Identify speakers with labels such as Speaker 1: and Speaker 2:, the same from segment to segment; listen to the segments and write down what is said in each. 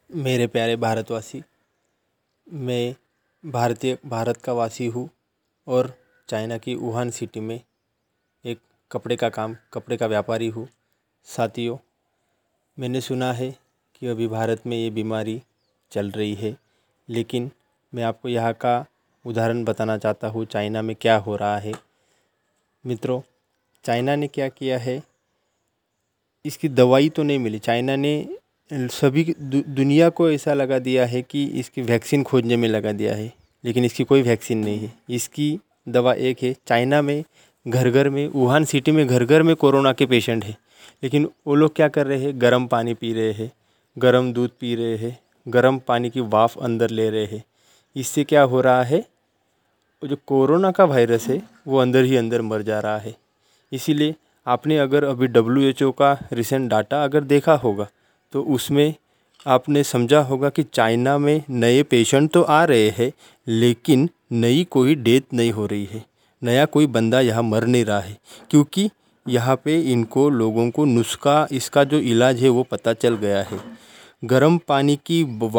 Speaker 1: मेरे प्यारे भारतवासी, मैं भारत का वासी हूँ और चाइना की वुहान सिटी में एक कपड़े का व्यापारी हूँ। साथियों, मैंने सुना है कि अभी भारत में ये बीमारी चल रही है, लेकिन मैं आपको यहाँ का उदाहरण बताना चाहता हूँ चाइना में क्या हो रहा है। मित्रों, चाइना ने क्या किया है, इसकी दवाई तो नहीं मिली। चाइना ने सभी दुनिया को ऐसा लगा दिया है कि इसकी वैक्सीन खोजने में लगा दिया है, लेकिन इसकी कोई वैक्सीन नहीं है। इसकी दवा एक है। चाइना में घर घर में, वुहान सिटी में घर घर में कोरोना के पेशेंट है, लेकिन वो लोग क्या कर रहे हैं, गर्म पानी पी रहे हैं, गर्म दूध पी रहे हैं, गर्म पानी की वाफ अंदर ले रहे हैं। इससे क्या हो रहा है, वो जो कोरोना का वायरस है वो अंदर ही अंदर मर जा रहा है। इसीलिए आपने अगर अभी WHO का रिसेंट डाटा अगर देखा होगा तो उसमें आपने समझा होगा कि चाइना में नए पेशेंट तो आ रहे हैं, लेकिन नई कोई डेथ नहीं हो रही है, नया कोई बंदा यहाँ मर नहीं रहा है, क्योंकि यहाँ पे इनको लोगों को नुस्खा, इसका जो इलाज है वो पता चल गया है। गर्म पानी की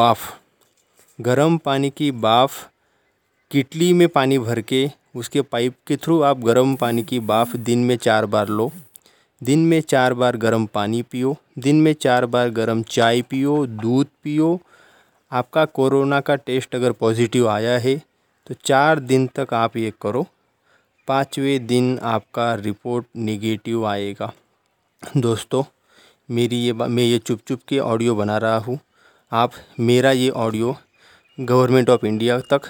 Speaker 1: बाफ़ किटली में पानी भर के उसके पाइप के थ्रू आप गर्म पानी की बाफ़ दिन में 4 बार लो। दिन में 4 बार गर्म पानी पियो, दिन में 4 बार गर्म चाय पियो, दूध पियो। आपका कोरोना का टेस्ट अगर पॉजिटिव आया है तो 4 दिन तक आप ये करो। 5वें दिन आपका रिपोर्ट नेगेटिव आएगा। दोस्तों, मैं ये चुप चुप के ऑडियो बना रहा हूँ। आप मेरा ये ऑडियो गवर्नमेंट ऑफ इंडिया तक,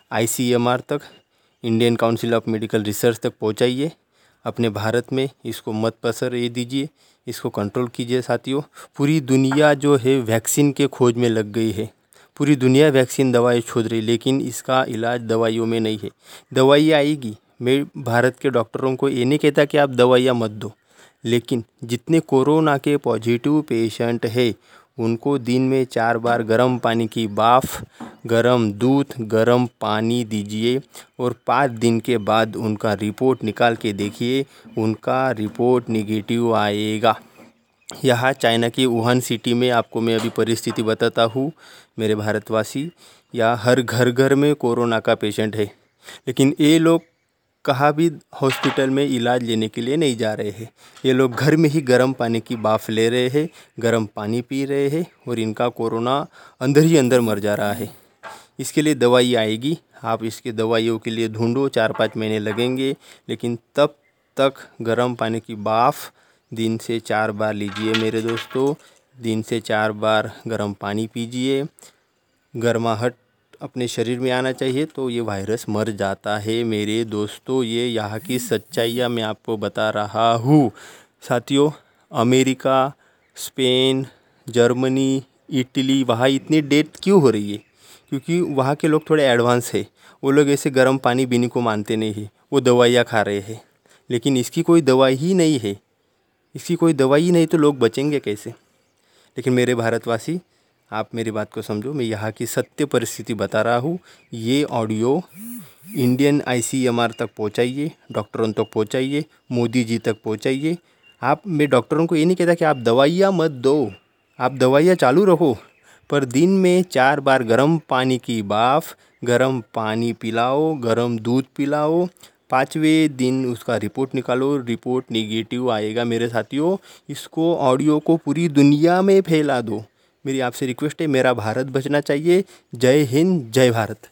Speaker 1: ICMR तक, Indian council of medical research तक पहुँचाइए। अपने भारत में इसको मत पसरने दीजिए, इसको कंट्रोल कीजिए। साथियों, पूरी दुनिया जो है वैक्सीन के खोज में लग गई है। पूरी दुनिया वैक्सीन दवाई खोज रही, लेकिन इसका इलाज दवाइयों में नहीं है। दवाई आएगी, मैं भारत के डॉक्टरों को ये नहीं कहता कि आप दवाइयाँ मत दो, लेकिन जितने कोरोना के पॉजिटिव पेशेंट है उनको दिन में 4 बार गर्म पानी की बाफ़, गर्म दूध, गर्म पानी दीजिए और 5 दिन के बाद उनका रिपोर्ट निकाल के देखिए, उनका रिपोर्ट नेगेटिव आएगा। यहाँ चाइना की वुहान सिटी में आपको मैं अभी परिस्थिति बताता हूँ। मेरे भारतवासी, यहाँ हर घर घर में कोरोना का पेशेंट है, लेकिन ये लोग कहाँ भी हॉस्पिटल में इलाज लेने के लिए नहीं जा रहे हैं। ये लोग घर में ही गर्म पानी की बाफ़ ले रहे हैं, गर्म पानी पी रहे हैं और इनका कोरोना अंदर ही अंदर मर जा रहा है। इसके लिए दवाई आएगी, आप इसके दवाइयों के लिए ढूंढो, 4-5 महीने लगेंगे, लेकिन तब तक गर्म पानी की बाफ़ दिन से 4 बार लीजिए। मेरे दोस्तों, दिन से 4 बार गर्म पानी पीजिए। गर्माहट अपने शरीर में आना चाहिए तो ये वायरस मर जाता है। मेरे दोस्तों, ये यहाँ की सच्चाइयाँ मैं आपको बता रहा हूँ। साथियों, अमेरिका, स्पेन, जर्मनी, इटली, वहाँ इतनी डेथ क्यों हो रही है? क्योंकि वहाँ के लोग थोड़े एडवांस है। वो लोग ऐसे गर्म पानी पीने को मानते नहीं है, वो दवाइयाँ खा रहे हैं। लेकिन इसकी कोई दवाई ही नहीं है, इसकी कोई दवाई ही नहीं तो लोग बचेंगे कैसे? लेकिन मेरे भारतवासी, आप मेरी बात को समझो, मैं यहाँ की सत्य परिस्थिति बता रहा हूँ। ये ऑडियो इंडियन ICMR तक पहुँचाइए, डॉक्टरों तक पहुँचाइए, मोदी जी तक पहुँचाइए। मैं डॉक्टरों को ये नहीं कहता कि आप दवाइयाँ मत दो, आप दवाइयाँ चालू रखो, पर दिन में 4 बार गर्म पानी की बाफ़, गर्म पानी पिलाओ, गर्म दूध पिलाओ। 5वें दिन उसका रिपोर्ट निकालो, रिपोर्ट नेगेटिव आएगा। मेरे साथियों, इसको ऑडियो को पूरी दुनिया में फैला दो। मेरी आपसे रिक्वेस्ट है, मेरा भारत बचना चाहिए। जय हिंद, जय भारत।